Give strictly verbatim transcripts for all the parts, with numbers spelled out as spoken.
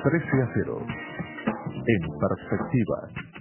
trece a cero. En perspectiva.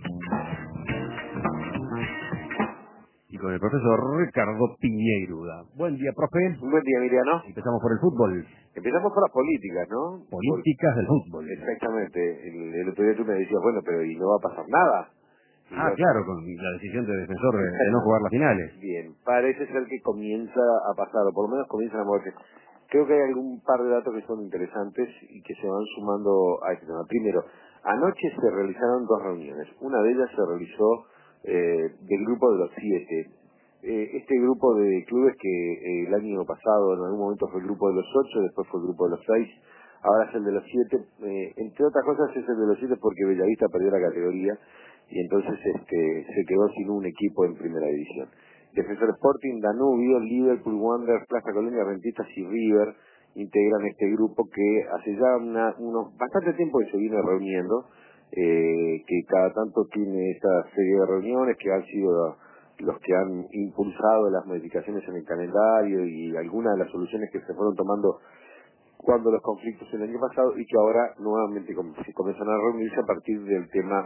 Y con el profesor Ricardo Piñeyruda. Buen día, profe. Buen día, Emiliano. Empezamos por el fútbol. Empezamos por las políticas, ¿no? Políticas del fútbol. Exactamente. El, el otro día tú me decías, bueno, pero ¿y no va a pasar nada? Y Ah, yo, claro, con la decisión del defensor de, de no jugar las finales. Bien, parece ser que comienza a pasar, o por lo menos comienzan a moverse. Creo que hay algún par de datos que son interesantes y que se van sumando a este tema. Primero, anoche se realizaron dos reuniones. Una de ellas se realizó eh, del grupo de los siete. Eh, este grupo de clubes que eh, el año pasado en algún momento fue el grupo de los ocho, después fue el grupo de los seis, ahora es el de los siete. Eh, entre otras cosas es el de los siete porque Bellavista perdió la categoría y entonces este se quedó sin un equipo en primera división. Defensor Sporting, Danubio, Liverpool, Wanderers, Plaza Colonia, Rentistas y River integran este grupo que hace ya una, unos bastante tiempo que se viene reuniendo, eh, que cada tanto tiene esta serie de reuniones que han sido los que han impulsado las modificaciones en el calendario y algunas de las soluciones que se fueron tomando cuando los conflictos el año pasado y que ahora nuevamente se comienzan a reunirse a partir del tema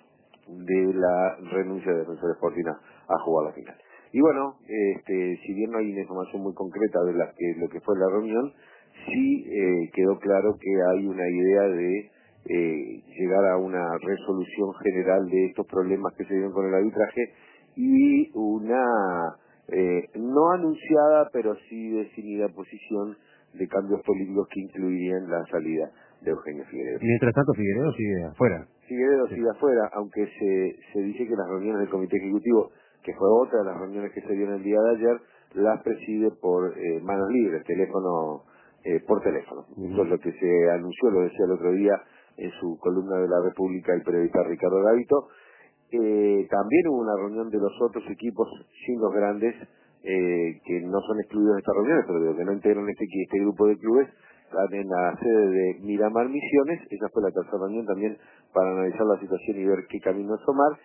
de la renuncia de Defensor Sporting a jugar la final. Y bueno, este, si bien no hay una información muy concreta de la que, lo que fue la reunión, sí eh, quedó claro que hay una idea de eh, llegar a una resolución general de estos problemas que se dieron con el arbitraje y una eh, no anunciada pero sí definida posición de cambios políticos que incluirían la salida de Eugenio Figueiredo. Mientras tanto, Figueiredo sigue afuera. Figueiredo Sí. sigue afuera, aunque se, se dice que las reuniones del Comité Ejecutivo, que fue otra de las reuniones que se dieron el día de ayer, las preside por eh, manos libres, teléfono eh, por teléfono. Uh-huh. Eso es lo que se anunció, lo decía el otro día en su columna de La República el periodista Ricardo Gavito. Eh, también hubo una reunión de los otros equipos, sin los grandes, eh, que no son excluidos de estas reuniones, pero de los que no integran este, este grupo de clubes, están en la sede de Miramar Misiones. Esa fue la tercera reunión también para analizar la situación y ver qué caminos tomar.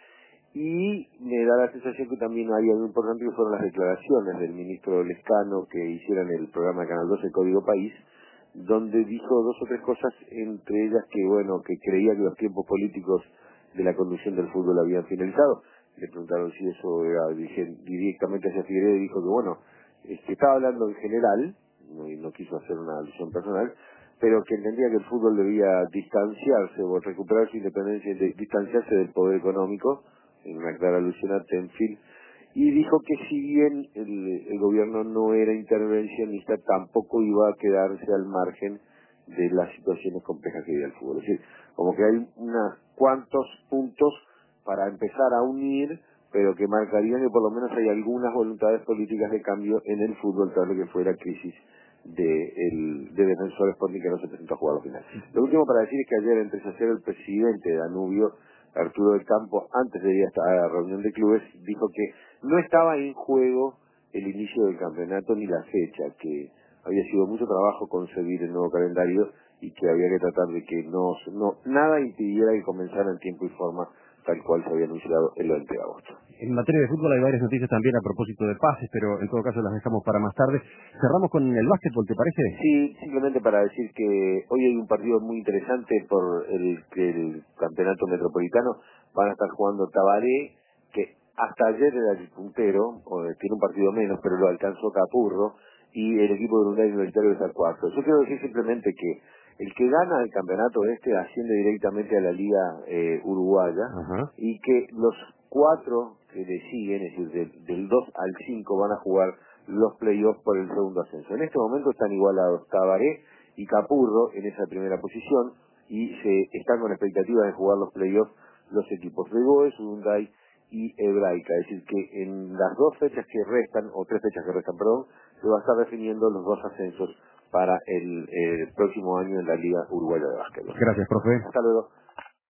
Y me da la sensación que también hay algo importante que fueron las declaraciones del ministro Lescano que hicieron en el programa de Canal doce Código País, donde dijo dos o tres cosas, entre ellas que bueno que creía que los tiempos políticos de la conducción del fútbol habían finalizado. Le preguntaron si eso era directamente hacia Figueiredo y dijo que bueno, que estaba hablando en general, no, y no quiso hacer una alusión personal, pero que entendía que el fútbol debía distanciarse o recuperar su independencia, de, distanciarse del poder económico, en una clara alusión a Tenfield, y dijo que si bien el, el gobierno no era intervencionista, tampoco iba a quedarse al margen de las situaciones complejas que vive el fútbol. Es decir, como que hay unos cuantos puntos para empezar a unir, pero que marcarían que por lo menos hay algunas voluntades políticas de cambio en el fútbol, tras lo que fue la crisis de, el, de Defensor Sporting que no se presentó a jugar a la final. Lo último para decir es que ayer entre Sacero, el presidente de Danubio, Arturo del Campo, antes de ir a esta reunión de clubes, dijo que no estaba en juego el inicio del campeonato ni la fecha, que había sido mucho trabajo concebir el nuevo calendario y que había que tratar de que no, no nada impidiera que comenzara en tiempo y forma tal cual se había anunciado el veinte de agosto. En materia de fútbol hay varias noticias también a propósito de pases, pero en todo caso las dejamos para más tarde. Cerramos con el básquetbol, ¿te parece? Sí, simplemente para decir que hoy hay un partido muy interesante por el que el campeonato metropolitano van a estar jugando Tabaré, que hasta ayer era el puntero, o tiene un partido menos, pero lo alcanzó Capurro, y el equipo de Urunday Universitario está cuarto. Yo quiero decir simplemente que el que gana el campeonato este asciende directamente a la Liga eh, Uruguaya. Ajá. Y que los cuatro que le siguen, es decir, del, del dos al cinco van a jugar los playoffs por el segundo ascenso. En este momento están igualados Tabaré y Capurro en esa primera posición y se están con expectativas de jugar los playoffs los equipos de Goes, Urunday y Hebraica. Es decir, que en las dos fechas que restan, o tres fechas que restan, perdón, se va a estar definiendo los dos ascensos para el, el próximo año en la Liga Uruguaya de Básquetbol. Gracias, profe. Hasta luego.